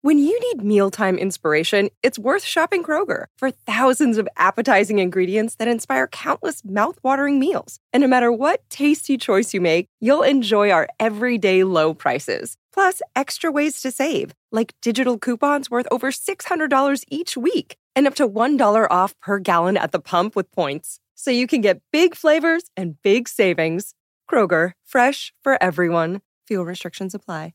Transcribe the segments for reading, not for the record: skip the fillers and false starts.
When you need mealtime inspiration, it's worth shopping Kroger for thousands of appetizing ingredients that inspire countless mouth-watering meals. And no matter what tasty choice you make, you'll enjoy our everyday low prices. Plus, extra ways to save, like digital coupons worth over $600 each week and up to $1 off per gallon at the pump with points. So you can get big flavors and big savings. Kroger, fresh for everyone. Fuel restrictions apply.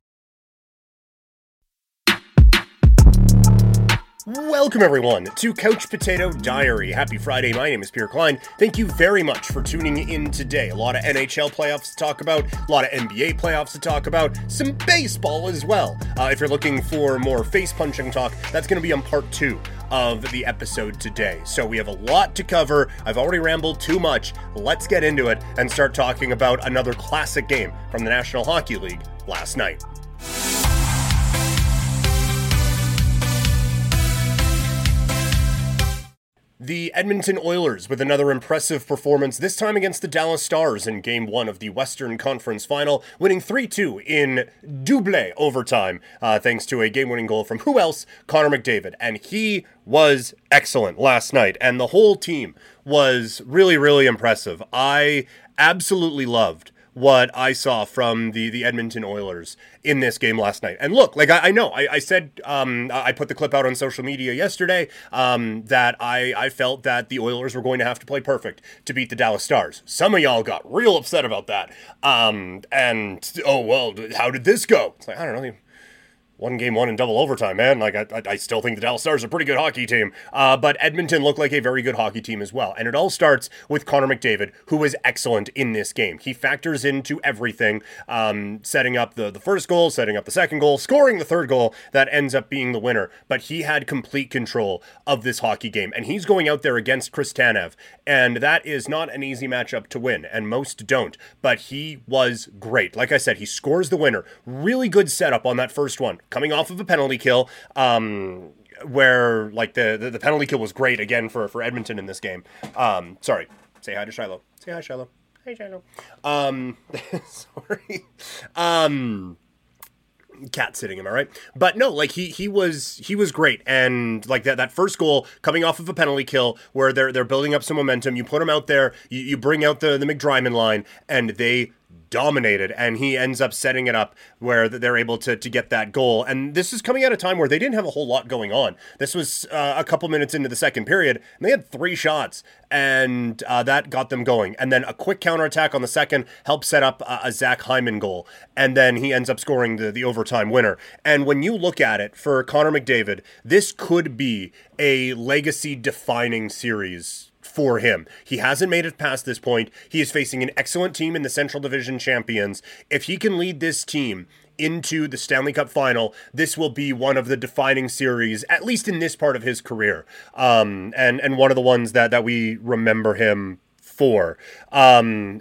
Welcome, everyone, to Couch Potato Diary. Happy Friday. My name is Pierre Klein. Thank you very much for tuning in today. A lot of NHL playoffs to talk about, a lot of NBA playoffs to talk about, some baseball as well. If you're looking for more face-punching talk, that's going to be on part 2 of the episode today. So we have a lot to cover. I've already rambled too much. Let's get into it and start talking about another classic game from the National Hockey League last night. The Edmonton Oilers with another impressive performance, this time against the Dallas Stars in Game 1 of the Western Conference Final, winning 3-2 in double overtime, thanks to a game-winning goal from who else? Connor McDavid. And he was excellent last night, and the whole team was really, really impressive. I absolutely loved what I saw from the Edmonton Oilers in this game last night. And look, like I know, I said, I put the clip out on social media yesterday, that I felt that the Oilers were going to have to play perfect to beat the Dallas Stars. Some of y'all got real upset about that. And, oh, well, how did this go? It's like, I don't know, won game 1 in double overtime, man. Like, I still think the Dallas Stars are a pretty good hockey team. But Edmonton looked like a very good hockey team as well. And it all starts with Connor McDavid, who was excellent in this game. He factors into everything, setting up the first goal, setting up the second goal, scoring the third goal that ends up being the winner. But he had complete control of this hockey game. And he's going out there against Chris Tanev. And that is not an easy matchup to win. And most don't. But he was great. Like I said, he scores the winner. Really good setup on that first one. Coming off of a penalty kill, where like the penalty kill was great again for Edmonton in this game. Sorry, say hi to Shiloh. Say hi, Shiloh. Hey, Shiloh. Sorry. Cat sitting, am I right? But no, like he was great, and like that first goal coming off of a penalty kill where they're building up some momentum. You put him out there, you bring out the McDryman line, and they dominated, and he ends up setting it up where they're able to get that goal. And this is coming at a time where they didn't have a whole lot going on. This was a couple minutes into the second period, and they had 3 shots, and that got them going. And then a quick counterattack on the second helped set up a Zach Hyman goal, and then he ends up scoring the overtime winner. And when you look at it, for Connor McDavid, this could be a legacy-defining series for him. He hasn't made it past this point. He is facing an excellent team in the Central Division champions. If he can lead this team into the Stanley Cup final, this will be one of the defining series, at least in this part of his career. And one of the ones that we remember him for. And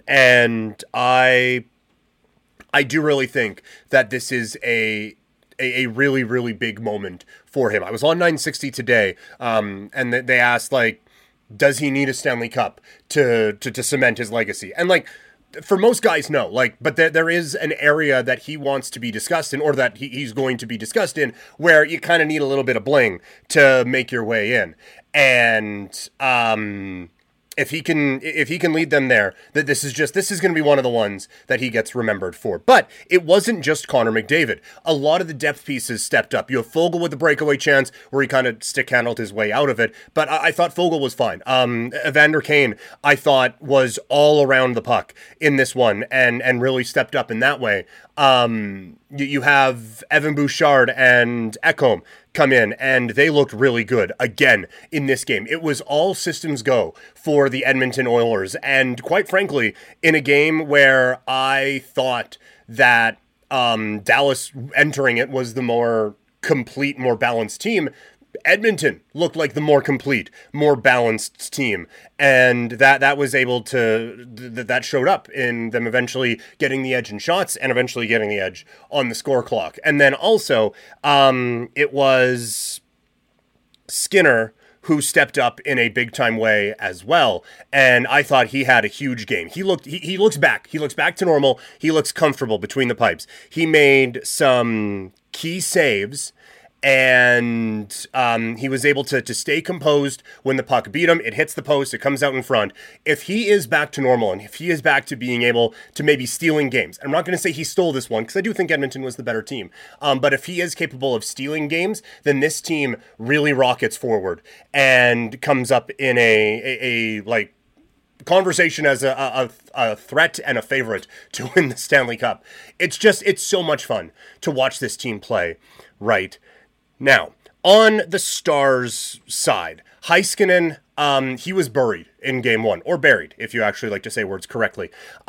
I do really think that this is a really, really big moment for him. I was on 960 today, and they asked, like, does he need a Stanley Cup to cement his legacy? And like, for most guys, no. Like, but there is an area that he wants to be discussed in, or that he's going to be discussed in, where you kind of need a little bit of bling to make your way in. And if he can lead them there, that this is going to be one of the ones that he gets remembered for. But it wasn't just Connor McDavid. A lot of the depth pieces stepped up. You have Foegele with the breakaway chance where he kind of stick-handled his way out of it, but I thought Foegele was fine. Evander Kane, I thought, was all around the puck in this one and really stepped up in that way. You have Evan Bouchard and Ekholm come in, and they looked really good again in this game. It was all systems go for the Edmonton Oilers, and quite frankly, in a game where I thought that Dallas entering it was the more complete, more balanced team, Edmonton looked like the more complete, more balanced team, and that was able to, that showed up in them eventually getting the edge in shots and eventually getting the edge on the score clock. And then also, it was Skinner who stepped up in a big-time way as well, and I thought he had a huge game. He looks back to normal, he looks comfortable between the pipes. He made some key saves, and he was able to stay composed when the puck beat him. It hits the post, it comes out in front. If he is back to normal, and if he is back to being able to maybe stealing games, I'm not going to say he stole this one, because I do think Edmonton was the better team, but if he is capable of stealing games, then this team really rockets forward and comes up in a like conversation as a threat and a favorite to win the Stanley Cup. It's so much fun to watch this team play right now. On the Stars side, Heiskanen, he was buried in game one, or buried, if you actually like to say words correctly.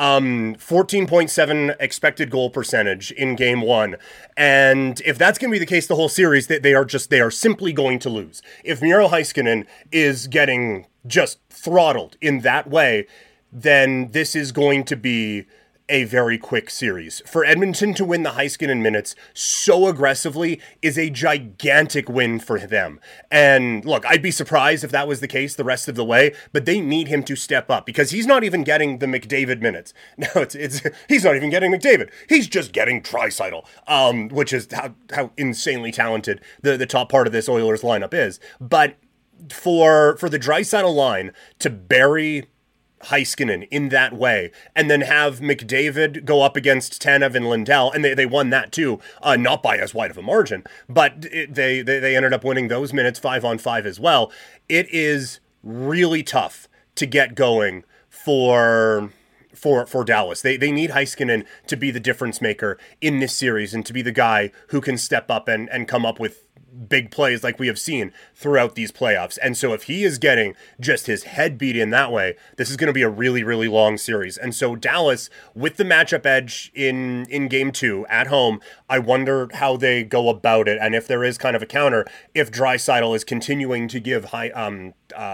14.7 expected goal percentage in game one. And if that's going to be the case the whole series, they are simply going to lose. If Miro Heiskanen is getting just throttled in that way, then this is going to be a very quick series. For Edmonton to win the Heiskanen minutes so aggressively is a gigantic win for them. And look, I'd be surprised if that was the case the rest of the way, but they need him to step up, because he's not even getting the McDavid minutes. No, he's not even getting McDavid. He's just getting Draisaitl, which is how insanely talented the top part of this Oilers lineup is. But for the Draisaitl line to bury Heiskanen in that way, and then have McDavid go up against Tanev and Lindell, and they won that too, not by as wide of a margin, but they ended up winning those minutes 5-on-5 as well. It is really tough to get going for Dallas. They need Heiskanen to be the difference maker in this series, and to be the guy who can step up and come up with big plays like we have seen throughout these playoffs. And so if he is getting just his head beat in that way, this is going to be a really, really long series. And so Dallas, with the matchup edge in game two at home, I wonder how they go about it, and if there is kind of a counter, if Draisaitl is continuing to give Heiskanen,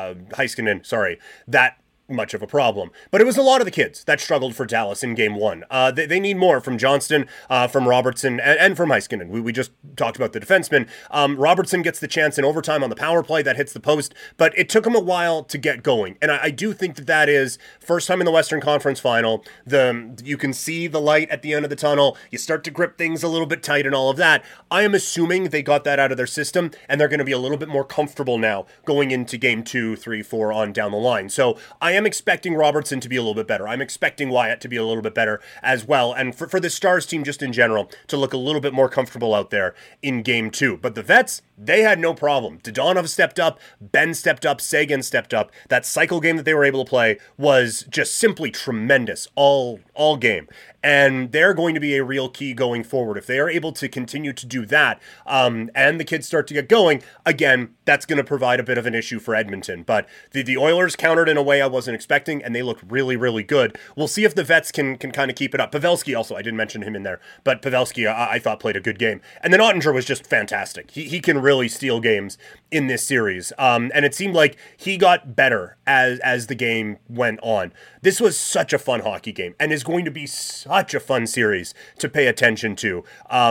that much of a problem. But it was a lot of the kids that struggled for Dallas in game one. They need more from Johnston, from Robertson, and from Heiskanen. We just talked about the defenseman. Robertson gets the chance in overtime on the power play that hits the post, but it took him a while to get going. And I do think that is first time in the Western Conference Final. You can see the light at the end of the tunnel. You start to grip things a little bit tight and all of that. I am assuming they got that out of their system, and they're going to be a little bit more comfortable now going into game 2, 3, 4 on down the line. So I am expecting Robertson to be a little bit better. I'm expecting Wyatt to be a little bit better as well. And for the Stars team just in general to look a little bit more comfortable out there in game 2. But the Vets, they had no problem. Dadonov stepped up, Ben stepped up, Seguin stepped up. That cycle game that they were able to play was just simply tremendous all game. And they're going to be a real key going forward. If they are able to continue to do that, and the kids start to get going, again, that's going to provide a bit of an issue for Edmonton. But the Oilers countered in a way I wasn't expecting, and they looked really, really good. We'll see if the Vets can kind of keep it up. Pavelski also, I didn't mention him in there, but Pavelski, I thought, played a good game. And then Ottinger was just fantastic. He can really steal games in this series. And it seemed like he got better as the game went on. This was such a fun hockey game, and is going to be such a fun series to pay attention to.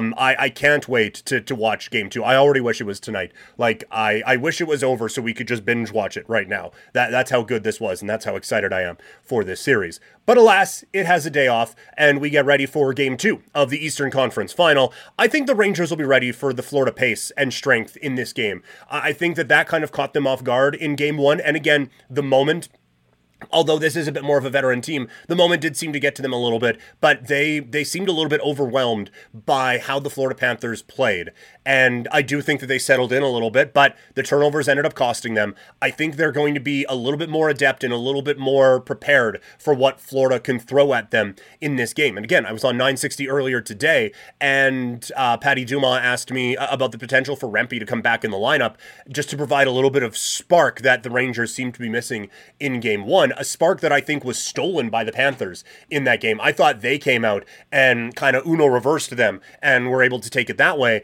I can't wait to watch game 2. I already wish it was tonight. Like, I wish it was over so we could just binge watch it right now. That's how good this was, and that's how excited I am for this series. But alas, it has a day off, and we get ready for game 2 of the Eastern Conference Final. I think the Rangers will be ready for the Florida pace and strength in this game. I think that kind of caught them off guard in game 1, and again, the moment, although this is a bit more of a veteran team, the moment did seem to get to them a little bit, but they seemed a little bit overwhelmed by how the Florida Panthers played. And I do think that they settled in a little bit, but the turnovers ended up costing them. I think they're going to be a little bit more adept and a little bit more prepared for what Florida can throw at them in this game. And again, I was on 960 earlier today, and Patty Dumas asked me about the potential for Rempe to come back in the lineup just to provide a little bit of spark that the Rangers seemed to be missing in game 1. A spark that I think was stolen by the Panthers in that game. I thought they came out and kind of Uno reversed them and were able to take it that way.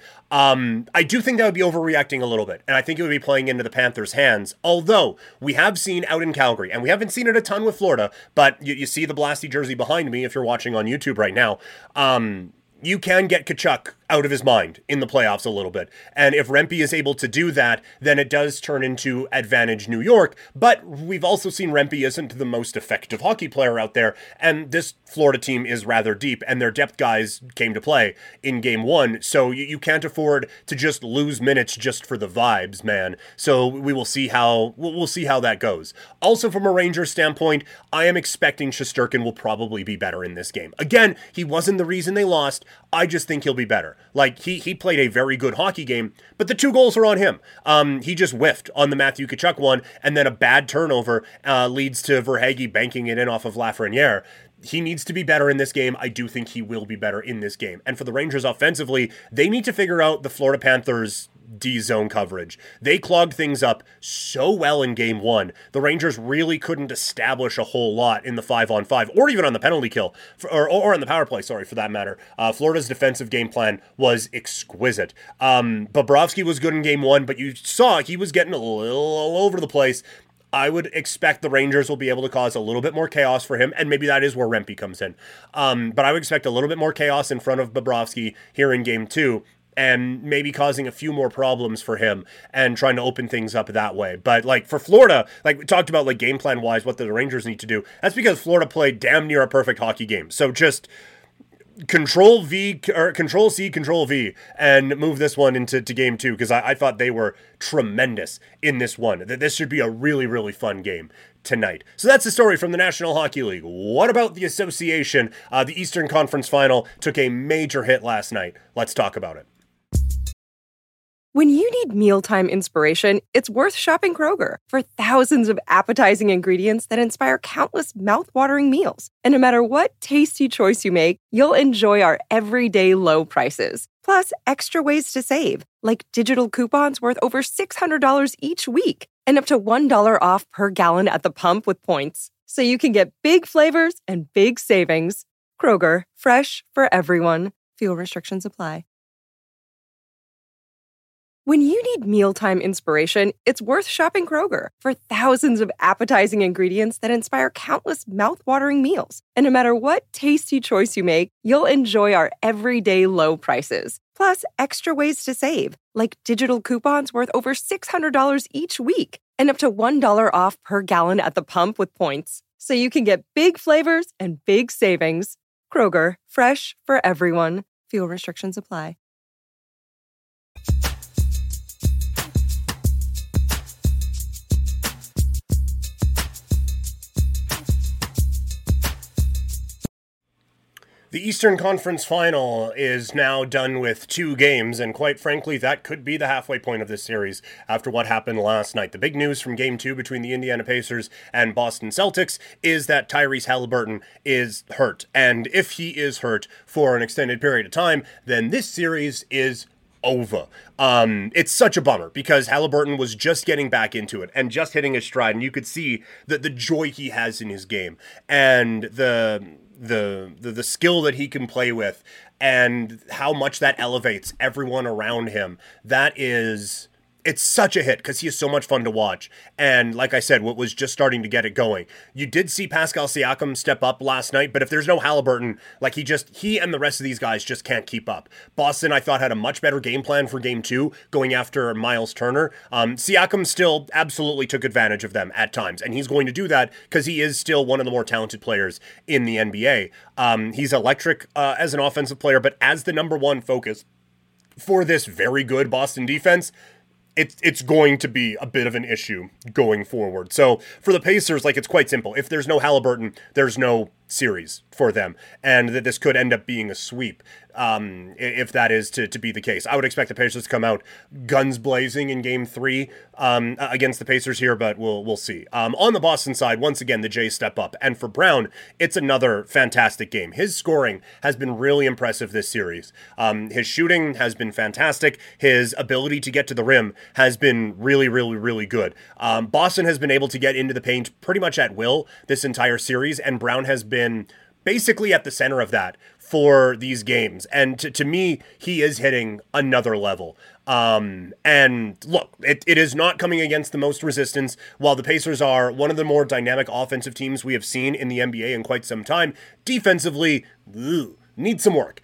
I do think that would be overreacting a little bit, and I think it would be playing into the Panthers' hands, although we have seen out in Calgary, and we haven't seen it a ton with Florida, but you see the Blasty jersey behind me if you're watching on YouTube right now. you can get Tkachuk out of his mind in the playoffs a little bit. And if Rempe is able to do that, then it does turn into advantage New York. But we've also seen Rempe isn't the most effective hockey player out there. And this Florida team is rather deep, and their depth guys came to play in game one. So you can't afford to just lose minutes just for the vibes, man. So we'll see how that goes. Also, from a Rangers standpoint, I am expecting Shesterkin will probably be better in this game. Again, he wasn't the reason they lost. I just think he'll be better. Like, he played a very good hockey game, but the 2 goals are on him. He just whiffed on the Matthew Tkachuk one, and then a bad turnover leads to Verhaeghe banking it in off of Lafreniere. He needs to be better in this game. I do think he will be better in this game. And for the Rangers offensively, they need to figure out the Florida Panthers' D-zone coverage. They clogged things up so well in game one. The Rangers really couldn't establish a whole lot in the 5-on-5, or even on the penalty kill, or on the power play, sorry, for that matter. Florida's defensive game plan was exquisite. Bobrovsky was good in game one, but you saw he was getting a little all over the place. I would expect the Rangers will be able to cause a little bit more chaos for him, and maybe that is where Rempe comes in. But I would expect a little bit more chaos in front of Bobrovsky here in game two, and maybe causing a few more problems for him and trying to open things up that way. But like for Florida, like we talked about, like game plan wise, what the Rangers need to do. That's because Florida played damn near a perfect hockey game. So just Control V or Control C, Control V, and move this one into game two, because I thought they were tremendous in this one. This should be a really, really fun game tonight. So that's the story from the National Hockey League. What about the association? The Eastern Conference Final took a major hit last night. Let's talk about it. When you need mealtime inspiration, it's worth shopping Kroger for thousands of appetizing ingredients that inspire countless mouth-watering meals. And no matter what tasty choice you make, you'll enjoy our everyday low prices. Plus, extra ways to save, like digital coupons worth over $600 each week and up to $1 off per gallon at the pump with points. So you can get big flavors and big savings. Kroger, fresh for everyone. Fuel restrictions apply. When you need mealtime inspiration, it's worth shopping Kroger for thousands of appetizing ingredients that inspire countless mouth-watering meals. And no matter what tasty choice you make, you'll enjoy our everyday low prices. Plus, extra ways to save, like digital coupons worth over $600 each week and up to $1 off per gallon at the pump with points. So you can get big flavors and big savings. Kroger, fresh for everyone. Fuel restrictions apply. The Eastern Conference Final is now done with 2 games, and quite frankly, that could be the halfway point of this series after what happened last night. The big news from Game 2 between the Indiana Pacers and Boston Celtics is that Tyrese Haliburton is hurt, and if he is hurt for an extended period of time, then this series is over. It's such a bummer because Haliburton was just getting back into it and just hitting his stride, and you could see that the joy he has in his game and the skill that he can play with and how much that elevates everyone around him. It's such a hit because he is so much fun to watch. And like I said, what was just starting to get it going. You did see Pascal Siakam step up last night, but if there's no Haliburton, like he and the rest of these guys just can't keep up. Boston, I thought, had a much better game plan for game 2, going after Miles Turner. Siakam still absolutely took advantage of them at times, and he's going to do that because he is still one of the more talented players in the NBA. He's electric as an offensive player, but as the number one focus for this very good Boston defense, it's going to be a bit of an issue going forward. So for the Pacers, like, it's quite simple. If there's no Haliburton, there's no series for them, and that this could end up being a sweep. If that is to be the case, I would expect the Pacers to come out guns blazing in game 3 against the Pacers here, but we'll see. On the Boston side, once again, the Jays step up, and for Brown, it's another fantastic game. His scoring has been really impressive this series. His shooting has been fantastic. His ability to get to the rim has been really, really, really good. Boston has been able to get into the paint pretty much at will this entire series, and Brown has been basically at the center of that for these games. And to me, he is hitting another level. And look, it is not coming against the most resistance. While the Pacers are one of the more dynamic offensive teams we have seen in the NBA in quite some time, defensively, needs some work.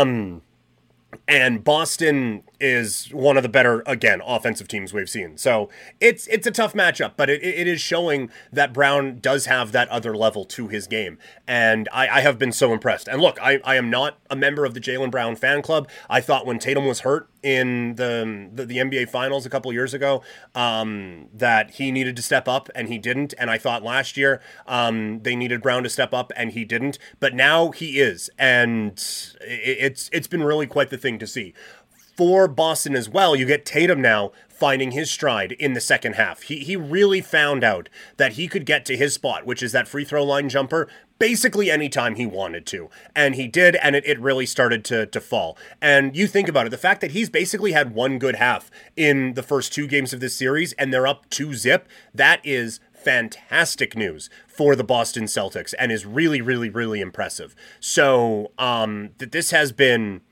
And Boston is one of the better, again, offensive teams we've seen. So it's a tough matchup, but it is showing that Brown does have that other level to his game. And I have been so impressed. And look, I am not a member of the Jaylen Brown fan club. I thought when Tatum was hurt in the NBA Finals a couple years ago, that he needed to step up, and he didn't. And I thought last year they needed Brown to step up, and he didn't. But now he is, and it's been really quite the thing to see. For Boston as well, you get Tatum now finding his stride in the second half. He really found out that he could get to his spot, which is that free throw line jumper, basically anytime he wanted to. And he did, and it really started to fall. And you think about it, the fact that he's basically had one good half in the first 2 games of this series, and they're up 2-0, that is fantastic news for the Boston Celtics, and is really, really, really impressive. So this has been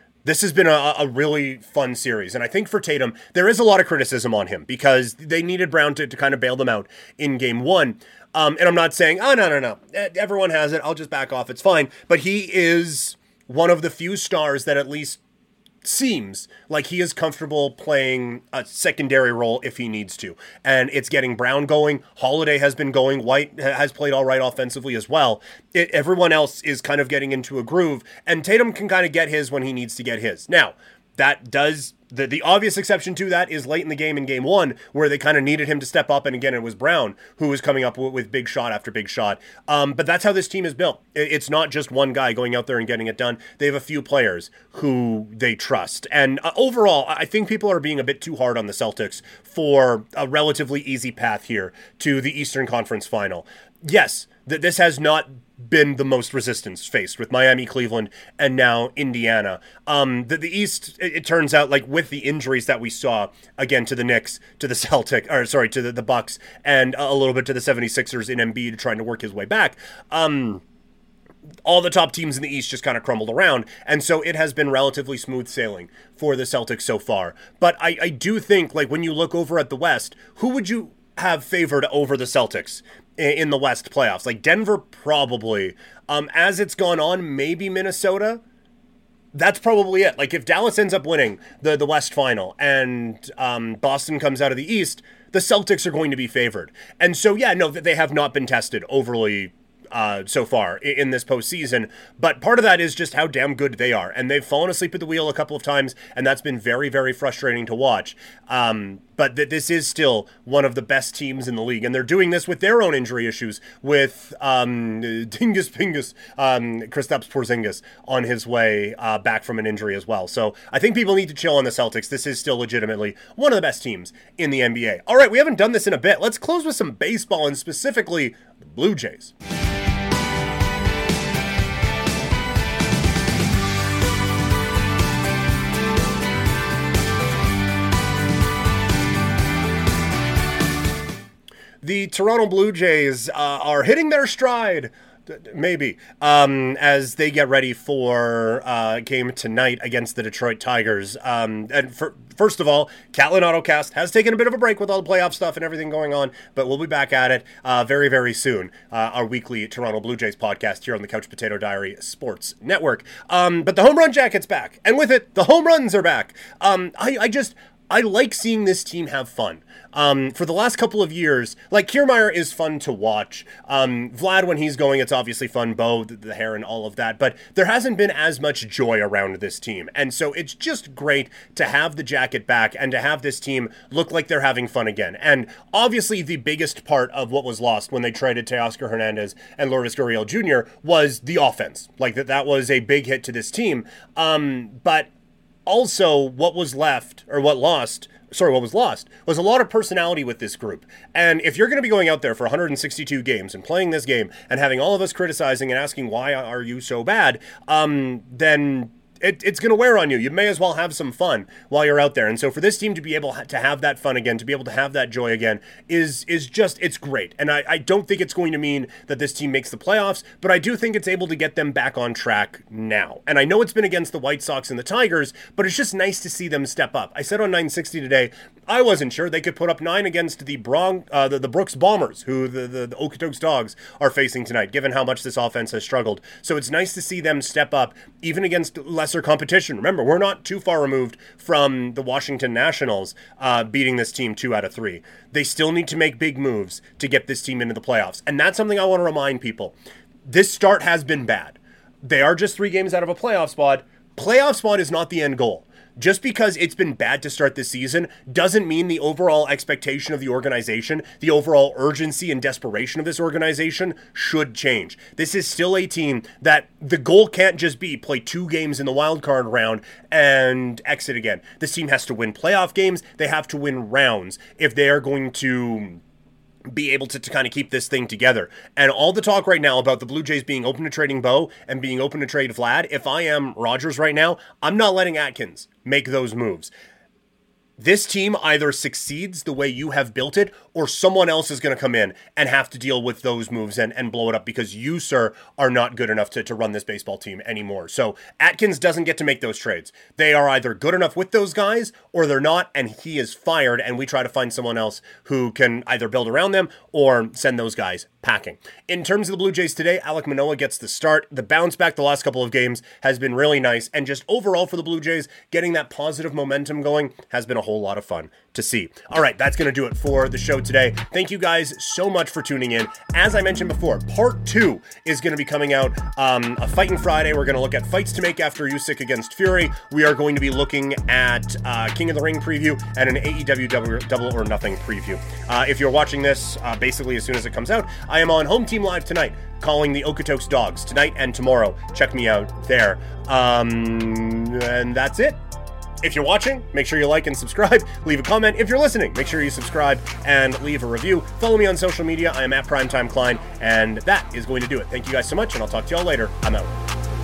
a really fun series. And I think for Tatum, there is a lot of criticism on him because they needed Brown to kind of bail them out in game 1. And I'm not saying, oh, no, everyone has it, I'll just back off, it's fine. But he is one of the few stars that at least seems like he is comfortable playing a secondary role if he needs to. And it's getting Brown going. Holiday has been going. White has played all right offensively as well. Everyone else is kind of getting into a groove, and Tatum can kind of get his when he needs to get his. Now, that does... The obvious exception to that is late in the game in game 1, where they kind of needed him to step up, and again, it was Brown who was coming up with big shot after big shot. But that's how this team is built. It's not just one guy going out there and getting it done. They have a few players who they trust. And overall, I think people are being a bit too hard on the Celtics for a relatively easy path here to the Eastern Conference Final. Yes, this has not been the most resistance faced with Miami, Cleveland, and now Indiana. The East, it turns out, like with the injuries that we saw, again, to the Knicks, to the to the Bucks, and a little bit to the 76ers in Embiid trying to work his way back, all the top teams in the East just kind of crumbled around, and so it has been relatively smooth sailing for the Celtics so far. But I do think, like, when you look over at the West, who would you have favored over the Celtics in the West playoffs? Like Denver, probably. As it's gone on, maybe Minnesota. That's probably it. Like if Dallas ends up winning the West final and Boston comes out of the East, the Celtics are going to be favored. And so, yeah, no, they have not been tested overly so far in this postseason, but part of that is just how damn good they are, and they've fallen asleep at the wheel a couple of times, and that's been very, very frustrating to watch. But this is still one of the best teams in the league, and they're doing this with their own injury issues, with Dingus Pingus, Kristaps Porzingis on his way back from an injury as well. So I think people need to chill on the Celtics. This is still legitimately one of the best teams in the NBA. All right, we haven't done this in a bit. Let's close with some baseball, and specifically the Blue Jays. The Toronto Blue Jays are hitting their stride, maybe, as they get ready for a game tonight against the Detroit Tigers. First of all, Catlin Autocast has taken a bit of a break with all the playoff stuff and everything going on, but we'll be back at it very, very soon. Our weekly Toronto Blue Jays podcast here on the Couch Potato Diary Sports Network. But the home run jacket's back, and with it, the home runs are back. I like seeing this team have fun. For the last couple of years, like Kiermaier is fun to watch. Vlad, when he's going, it's obviously fun. Bo, the hair and all of that. But there hasn't been as much joy around this team. And so it's just great to have the jacket back and to have this team look like they're having fun again. And obviously the biggest part of what was lost when they traded Teoscar Hernandez and Lourdes Gurriel Jr. was the offense. Like that was a big hit to this team. But also, what was lost was a lot of personality with this group. And if you're going to be going out there for 162 games and playing this game and having all of us criticizing and asking why are you so bad, then it's going to wear on you. You may as well have some fun while you're out there. And so for this team to be able to have that fun again, to be able to have that joy again, is just, it's great. And I don't think it's going to mean that this team makes the playoffs, but I do think it's able to get them back on track now. And I know it's been against the White Sox and the Tigers, but it's just nice to see them step up. I said on 960 today, I wasn't sure they could put up 9 against the Brooks Bombers, who the Okotoks Dogs are facing tonight, given how much this offense has struggled. So it's nice to see them step up, even against lesser competition. Remember, we're not too far removed from the Washington Nationals beating this team 2 out of 3. They still need to make big moves to get this team into the playoffs. And that's something I want to remind people. This start has been bad. They are just 3 games out of a playoff spot. Playoff spot is not the end goal. Just because it's been bad to start this season doesn't mean the overall expectation of the organization, the overall urgency and desperation of this organization should change. This is still a team that the goal can't just be play 2 games in the wild card round and exit again. This team has to win playoff games. They have to win rounds if they are going to be able to kind of keep this thing together. And all the talk right now about the Blue Jays being open to trading Bo and being open to trade Vlad, if I am Rogers right now, I'm not letting Atkins make those moves. This team either succeeds the way you have built it, or someone else is going to come in and have to deal with those moves and blow it up because you, sir, are not good enough to run this baseball team anymore. So Atkins doesn't get to make those trades. They are either good enough with those guys or they're not, and he is fired, and we try to find someone else who can either build around them or send those guys packing. In terms of the Blue Jays today, Alek Manoah gets the start. The bounce back the last couple of games has been really nice, and just overall for the Blue Jays, getting that positive momentum going has been a whole lot of fun to see. All right, that's going to do it for the show today. Thank you guys so much for tuning in. As I mentioned before, part 2 is going to be coming out a Fighting Friday. We're going to look at fights to make after Usyk against Fury. We are going to be looking at King of the Ring preview and an AEW Double or Nothing preview. If you're watching this basically as soon as it comes out, I am on Home Team Live tonight, calling the Okotoks Dogs tonight and tomorrow. Check me out there. And that's it. If you're watching, make sure you like and subscribe. Leave a comment. If you're listening, make sure you subscribe and leave a review. Follow me on social media. I am at Primetime Klein, and that is going to do it. Thank you guys so much, and I'll talk to y'all later. I'm out.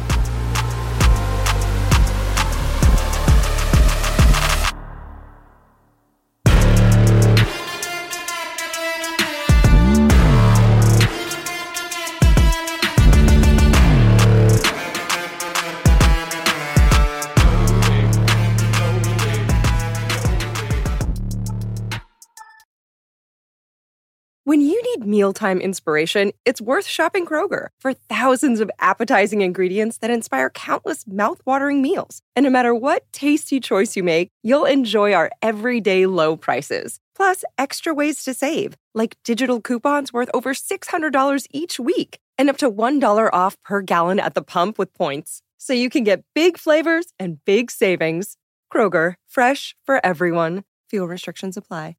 When you need mealtime inspiration, it's worth shopping Kroger for thousands of appetizing ingredients that inspire countless mouth-watering meals. And no matter what tasty choice you make, you'll enjoy our everyday low prices. Plus, extra ways to save, like digital coupons worth over $600 each week and up to $1 off per gallon at the pump with points. So you can get big flavors and big savings. Kroger, fresh for everyone. Fuel restrictions apply.